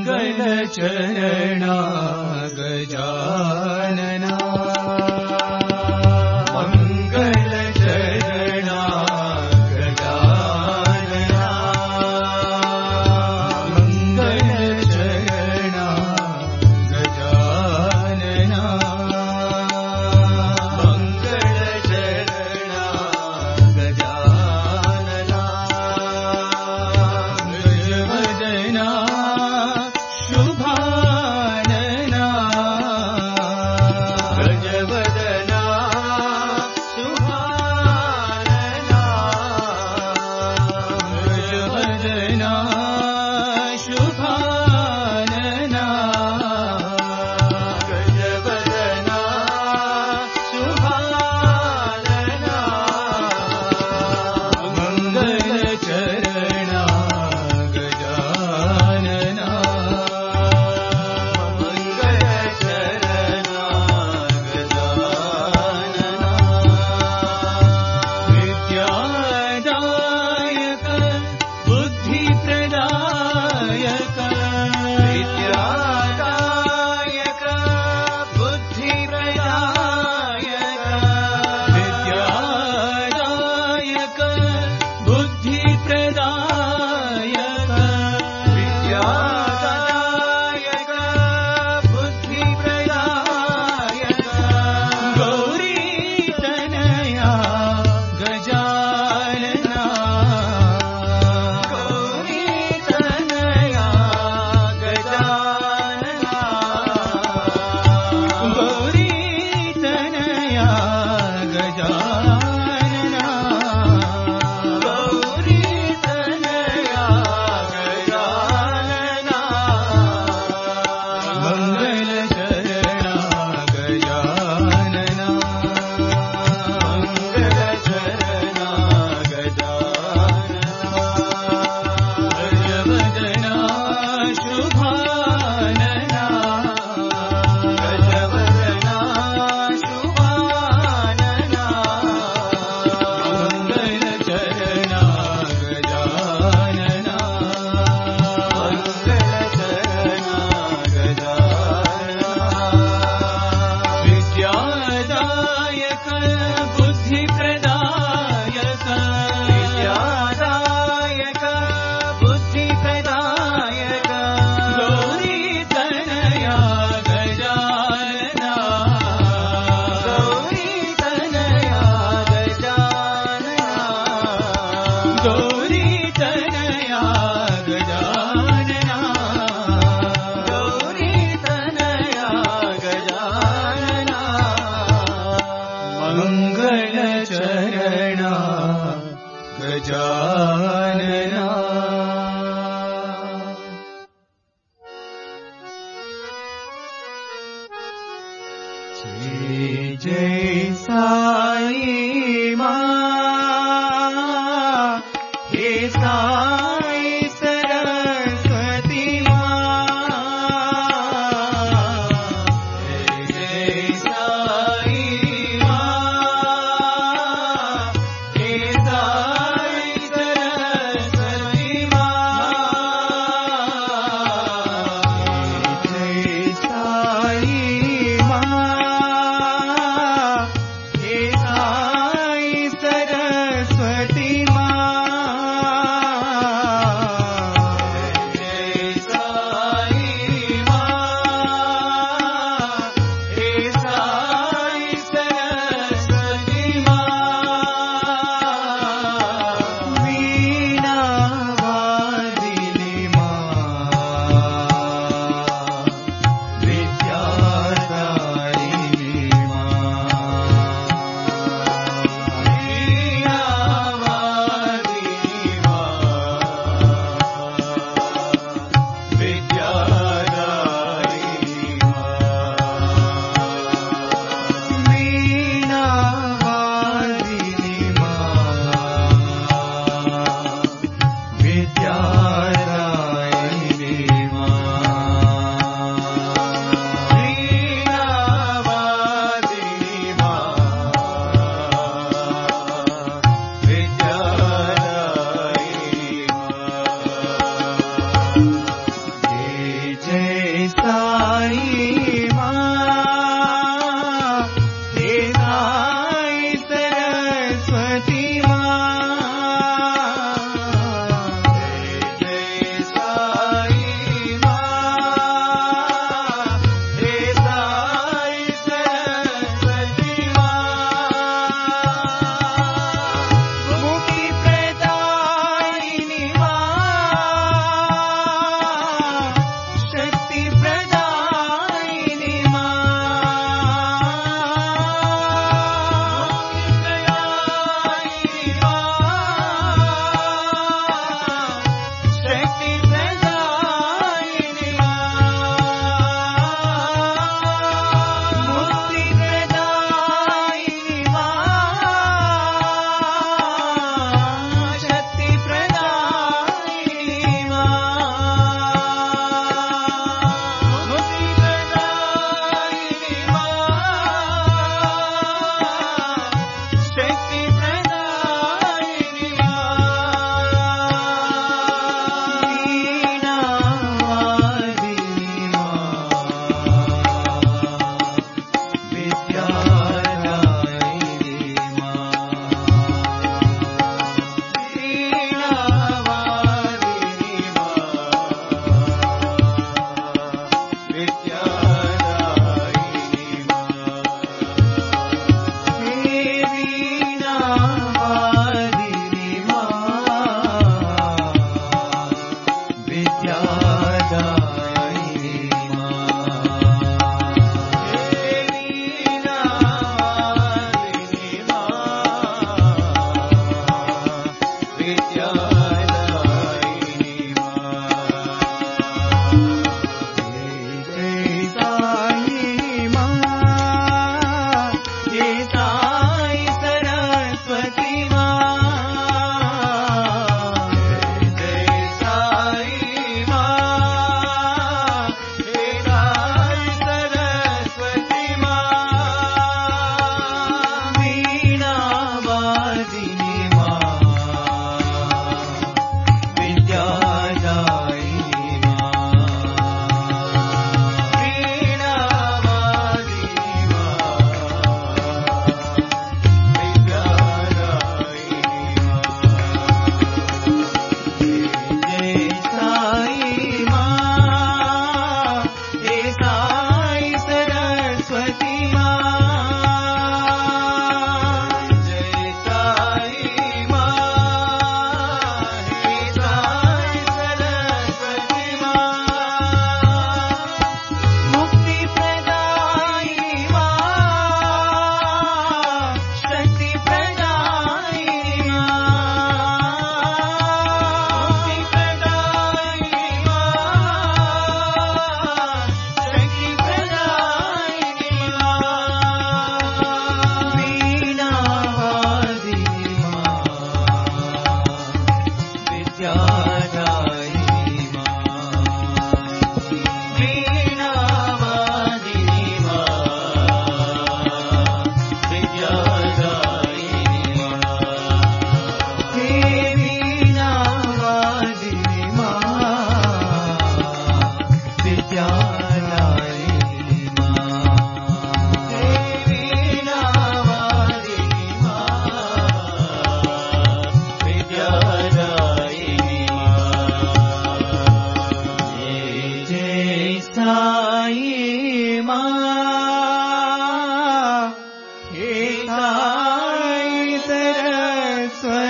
चरणा गजानना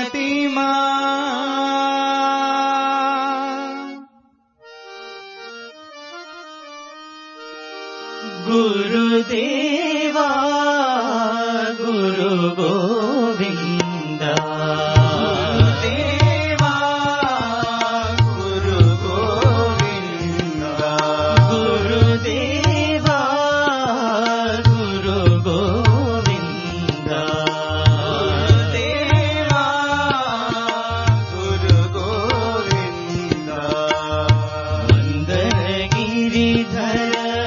प्रतिमा गुरुदेवा गुरु गोविंद गुरुदेवा गुरु गोविंद गुरुदेवा गुरु गोविंद गुरुदेवा गुरु गोविंद वंदन गिरिधर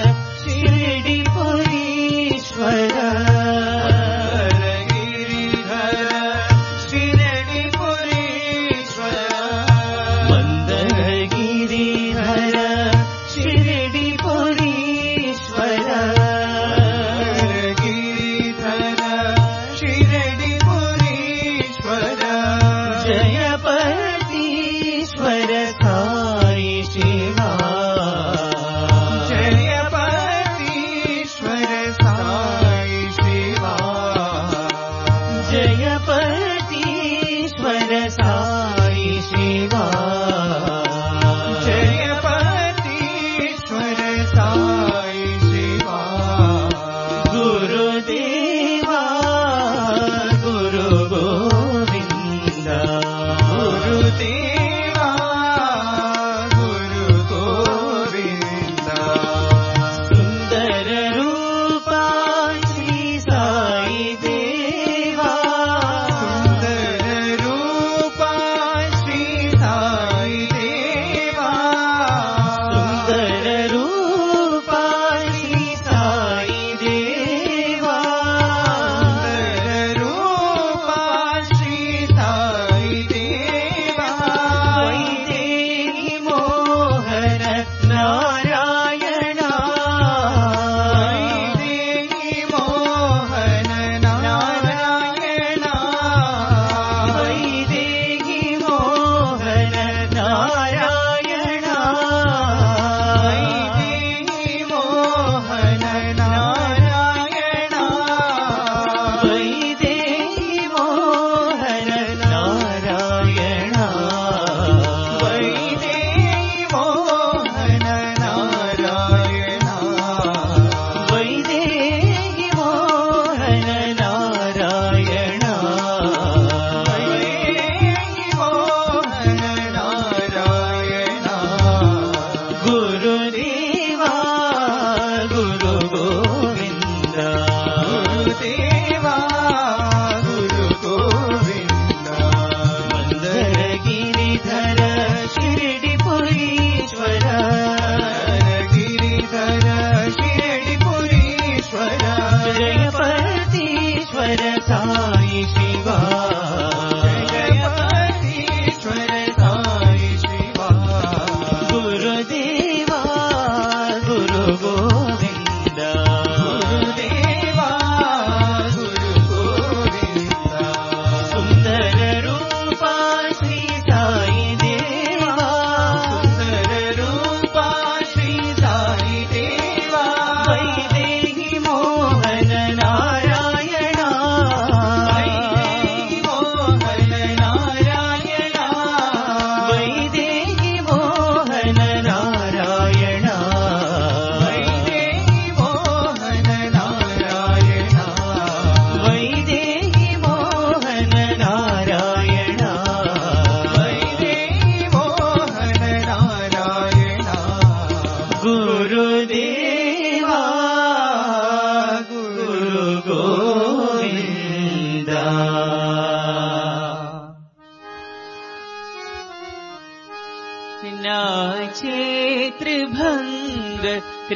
क्षेत्रभंग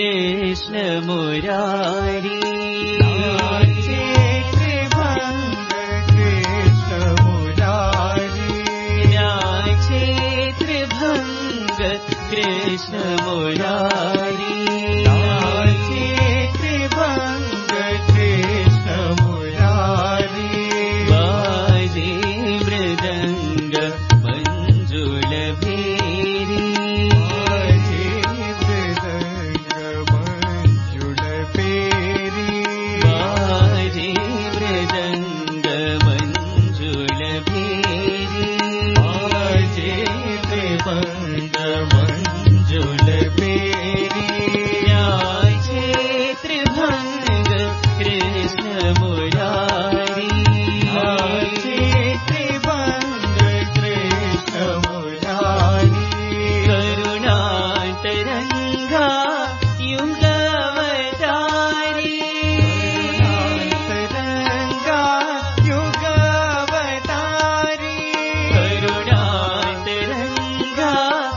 कृष्ण मुरारी क्षेत्रभंग कृष्ण मुरारी क्षेत्रभंग कृष्ण मुरारी क्षेत्रभंग कृष्ण मुरारी बाजे मृदंग मंजुल भेरी बाजे मृदंग मंजुल भेरी भंग मंजुल बेरी क्षेत्र भंग कृष्ण मुरारी क्षेत्र भंग कृष्ण मुरारी करुणा तरंगा युगावतारी तरंगा युगावतारी करुणा तरंगा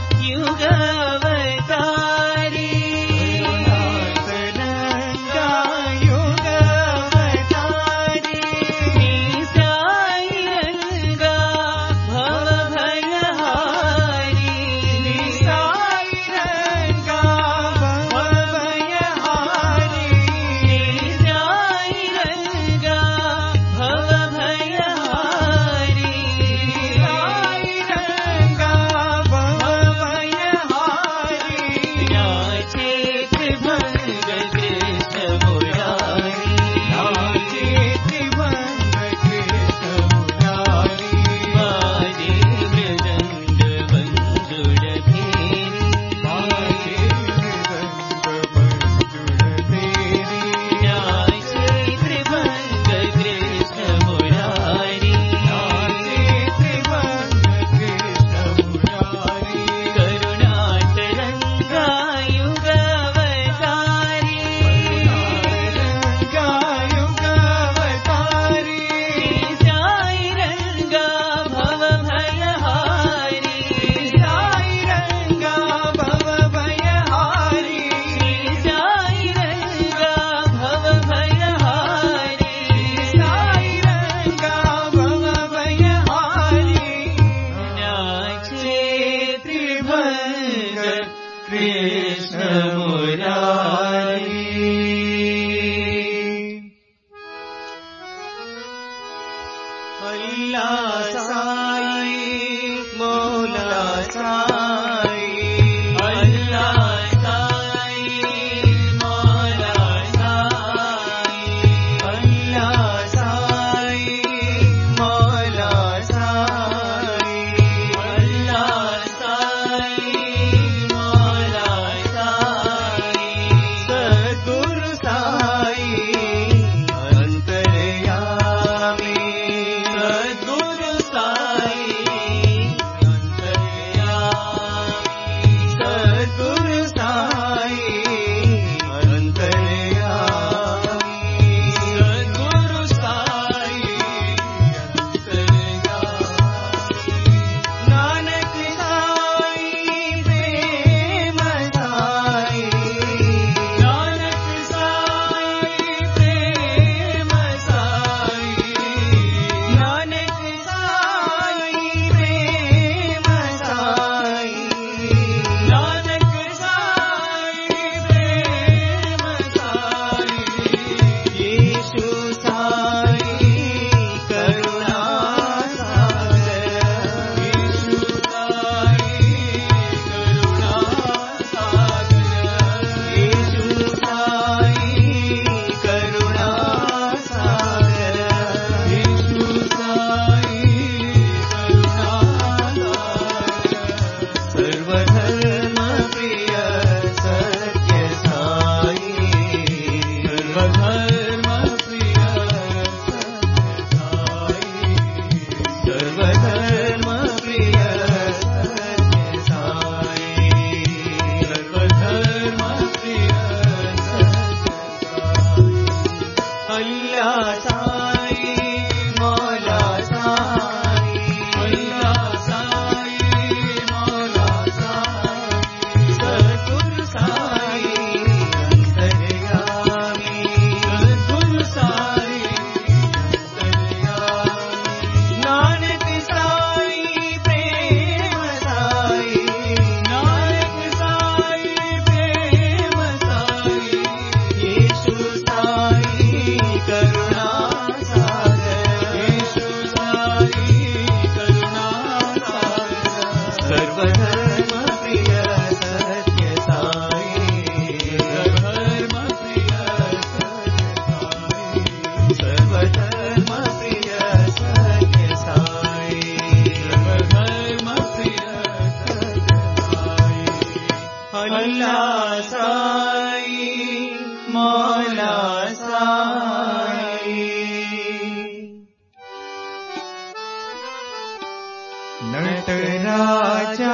नटराजा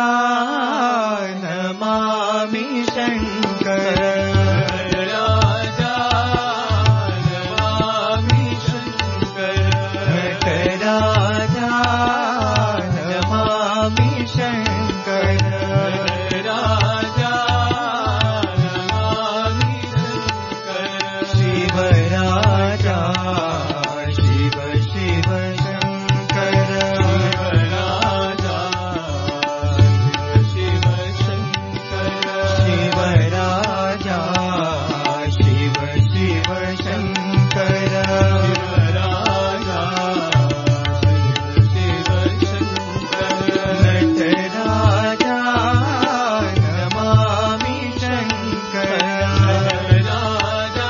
नमामि शङ्कर नटराजा नमामि शङ्कर नटराजा नमामि शङ्कर नटराजा नमामि शङ्कर शिवराजा शिव शिव शङ्कर शिवराजा शिव शङ्कर शिवराजा शिव शिव शङ्कर शिवराजा शिव शङ्कर नटराजा नमामि शङ्कर नटराजा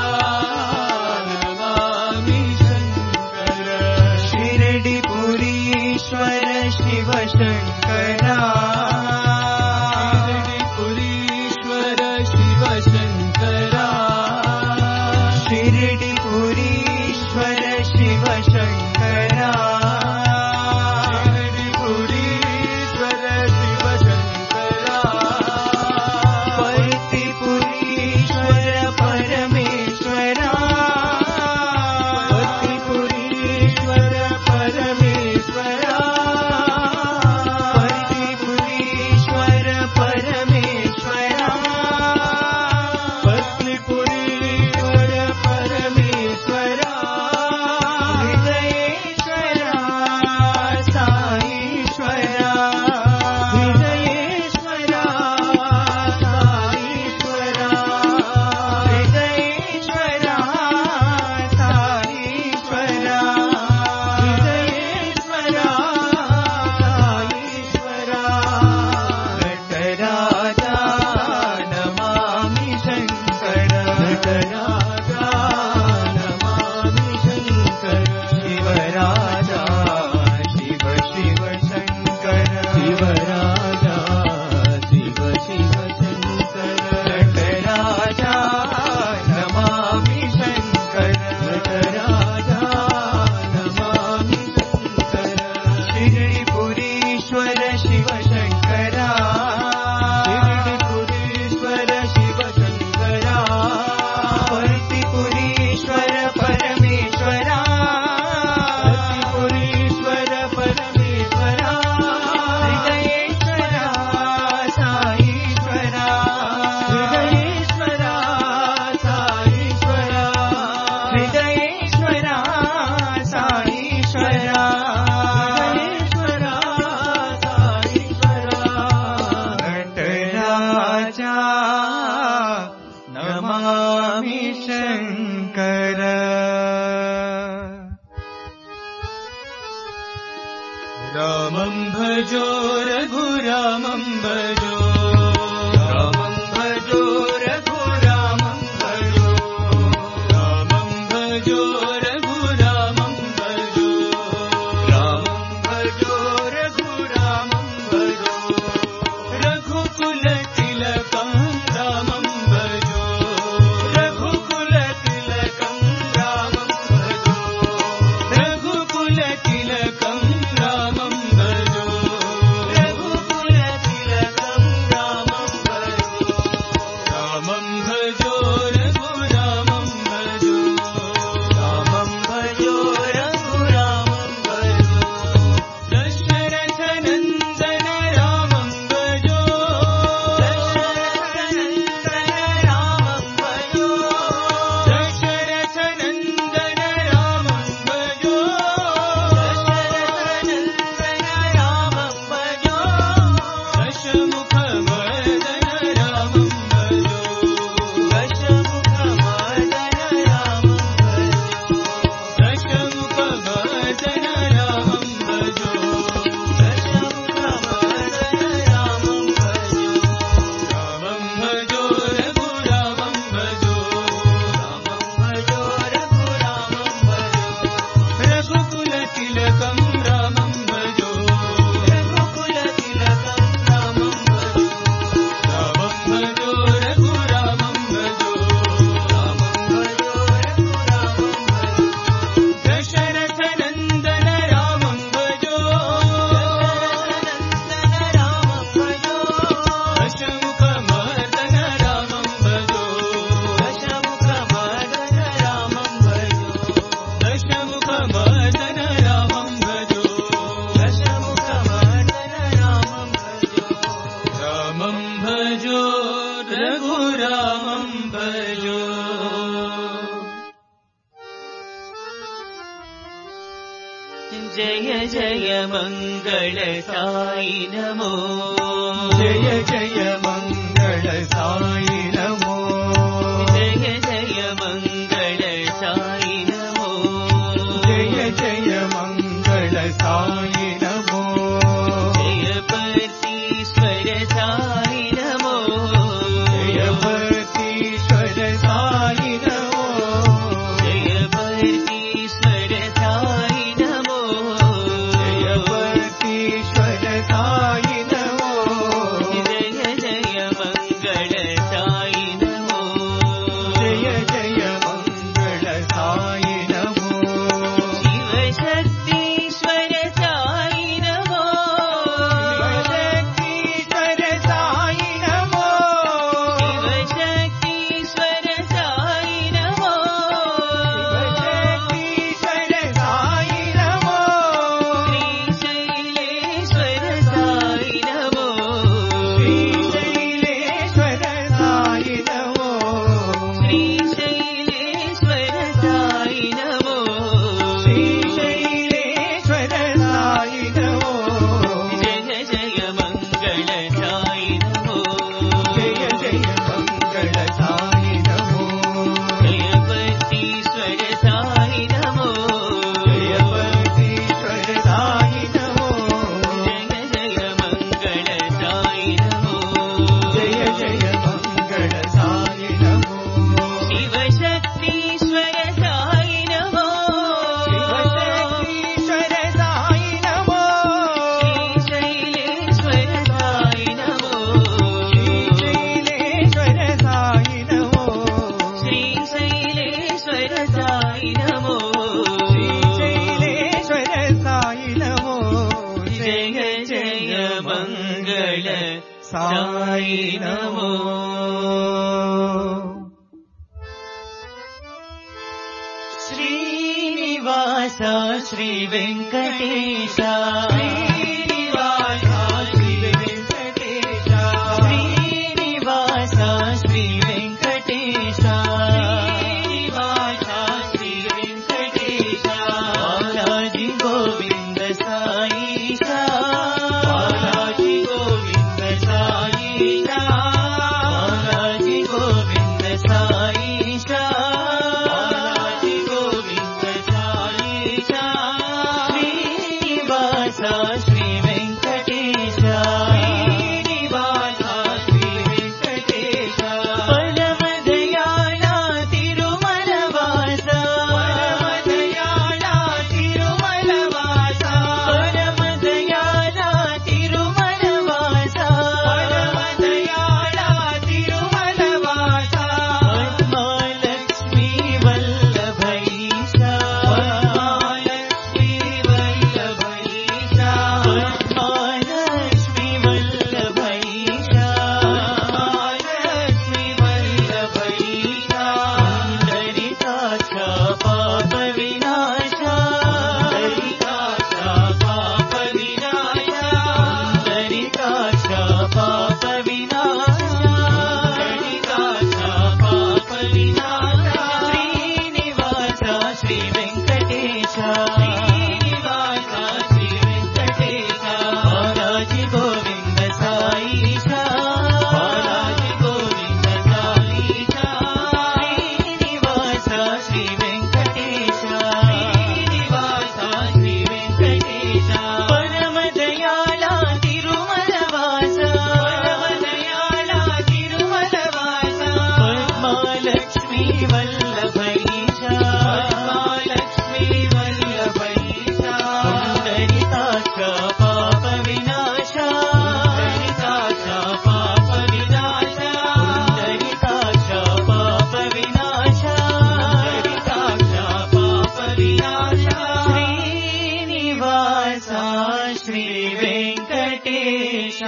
नमामि शङ्कर शिरडिपुरीश्वर शिव शङ्करा शिरडिपुरीश्वर शिव शङ्करा शिरडिपुरीश्वर शिव शङ्करा शिरडिपुरीश्वर शिव शङ्करा पतिपुरीश्वर परमेश्वरा पतिपुरीश्वर परमेश्वरा पतिपुरीश्वर परमेश्वरा पत्नीपुरीश्वर परमेश्वरा हृदयेश्वरा साईश्वरा हृदयेश्वरा साईश्वरा हृदयेश्वरा साईश्वरा हृदयेश्वरा साईश्वरा नटराजा नमामि शङ्कर नटराजा नमामि शङ्कर शिवराजा शिव शिव शङ्कर शिवराजा शिव शिव शङ्कर नटराजा नमामि शङ्कर नटराजा नमामि शङ्कर शिरडिपुरीश्वर शिव शङ्करा शिरडिपुरीश्वर शिव शङ्करा पतिपुरीश्वर परमेश्वरा पतिपुरीश्वर परमेश्वरा हृदयेश्वरा साईश्वरा हृदयेश्वरा साईश्वरा हृदयेश्वरा साईश्वरा हृदयेश्वरा साईश्वरा नटराजा नमामि शङ्कर रामं भजो रघुरामं भजो रामं भजो रघुरामं भजो रामं भजो रघुरामं भजो रामं भजो रघुरामं भजो रघुकुलतिलकं रामं भजो रघुकुलतिलकं रामं भजो रघुकुलतिलकं रामं भजो रघुकुलतिलकं जय जय मंगल साई नमो जय जय मंगल साई नमो जय जय मंगल साई नमो जय जय मंगल साई नमो जय पतीश्वर साई नमो जय पतीश्वर साई नमो जय पतीश्वर साई नमो जय पतीश्वर साई नमो जय जय मंगल साई नमो जय जय मंगल साई नमो शिव शक्तीश्वर साई नमो शक्तीश्वर साई नमो शिव शक्तीश्वर साई नमो शक्तीश्वर साई नमो श्री शैलेश्वर साई नमो श्री शैलेश्वर साई नमो श्री शैलेश्वर साई नमो श्री शैलेश्वर साई नमो जय जय मंगल साई नमो जय जय मंगल साई नमो जय पतीश्वर साई नमो जय पतीश्वर साई नमो जय जय मंगल साई नमो जय जय मंगल साई नमो शिव शक्तीश्वर साई नमो शिव शक्तीश्वर साई नमो श्री शैलेश्वर साई नमो श्री शैलेश्वर साई नमो श्री शैलेश्वर साई नमो श्री शैलेश्वर साई नमो जय जय मंगल साई नमो श्रीनिवास श्री वेंकटेश श्रीनिवास श्री वेंकटेश श्रीनिवास श्री वेंकटेश श्रीनिवास श्री वेंकटेश बालाजी गोविंद साईशा बालाजी गोविंद साईशा बालाजी गोविंद साईशा बालाजी गोविंद साईशा श्रीनिवास श्री वेंकटेश श्रीनिवास श्री वेंकटेश परम दयाळा तिरुमलवास परम दयाळा तिरुमलवास परम दयाळा तिरुमलवास परम दयाळा तिरुमलवास पद्मालक्ष्मी वल्लभैषा पद्मालक्ष्मी वल्लभैषा पद्मालक्ष्मी वल्लभैषा पद्मालक्ष्मी वल्लभैषा पुण्डरीकाक्षा पापविनाशा पुण्डरीकाक्षा पापविनाशा पुण्डरीकाक्षा पापविनाशा पुण्डरीकाक्षा पापविनाशा श्रीनिवास श्री वेंकटेश श्रीनिवास श्री वेंकटेश बालाजी गोविंद साईशा बालाजी गोविंद साईशा श्रीनिवास श्री वेंकटेश श्रीनिवास श्री वेंकटेश परम दयाळा तिरुमलवास परम दयाळा तिरुमलवास पद्मालक्ष्मी वल्लभैषा पद्मालक्ष्मी वल्लभैषा पुण्डरीकाक्षा पापविनाशा पुण्डरीकाक्षा पापविनाशा पुण्डरीकाक्षा पापविनाशा पुण्डरीकाक्षा पापविनाशा श्रीनिवास श्री वेंकटेश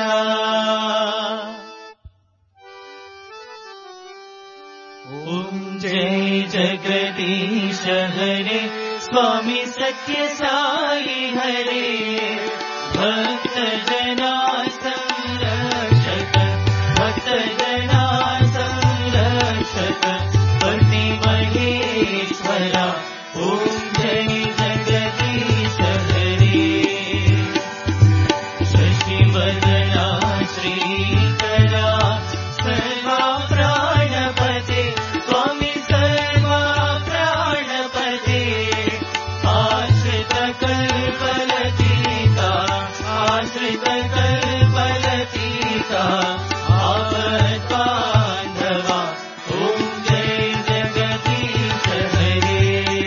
ॐ जय जगदीश हरे स्वामी सत्य साई हरे भक्त जना संरक्षक भक्त जना संरक्षक पति महेश्वरा ॐ जय जगदीश हरे सकलफलतीता आपद्बान्धवा ॐ जय जगदीश हरे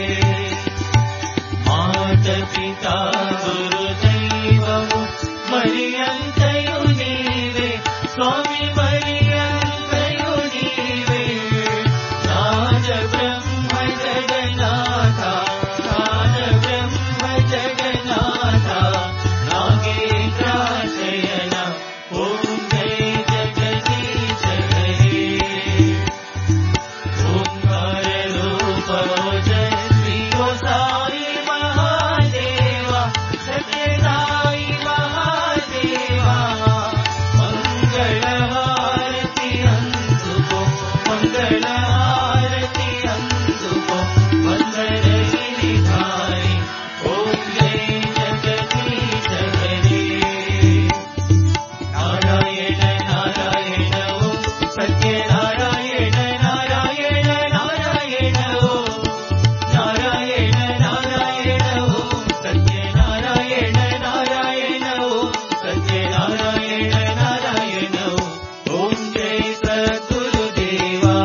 मातपिता गुरुदैवमु मरियन्तयु नीवे स्वामी मरियन्तयु नीवे नाद ब्रह्म जगन्नाथा नाद ब्रह्म जगन्नाथा नागेन्द्राशयन ॐ जय जगदीश हरे ओंकाररूपो जय साई महादेवा सत्य साई महादेवा मंगलहारति अंतुको मंगलहारति अंतुको वंदनगिरिधारी ॐ जय जगदीश हरे नारायण नारायण ॐ सत्यनारायण नारायण नारायण ॐ नारायण नारायण ॐ सत्यनारायण नारायण ॐ सत्यनारायण नारायण ॐ जय सद्गुरुदेवा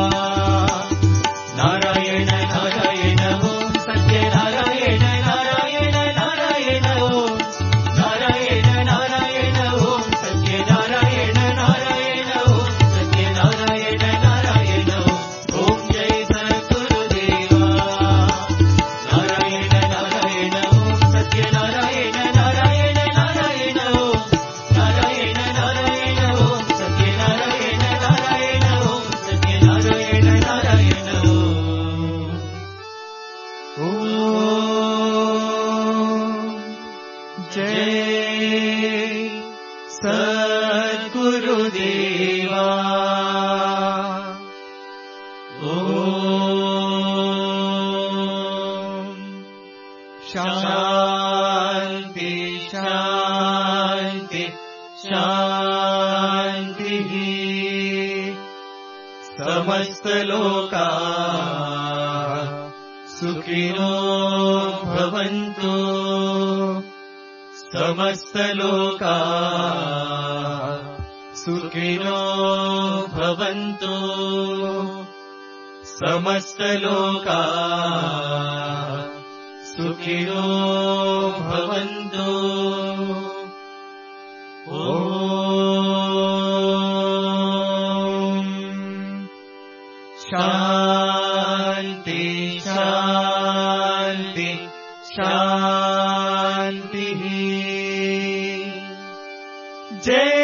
नारायण नारायण ॐ सत्यनारायण नारायण नारायण ॐ नारायण नारायण ॐ सत्यनारायण नारायण ॐ सत्यनारायण नारायण ॐ जय सद्गुरुदेवा नारायण नारायण ॐ सत्यनारायण नारायण नारायण ॐ नारायण नारायण ॐ सत्यनारायण नारायण ॐ सत्यनारायण नारायण ॐ जय सद्गुरुदेवा शान्ति शान्ति शान्तिः समस्तलोका सुखिनो भवन्तु समस्तलोका सुखिनो भवन्तु समस्तलोका सुखिनो भवन्तु ॐ शान्ति शान्ति शान्तिः जय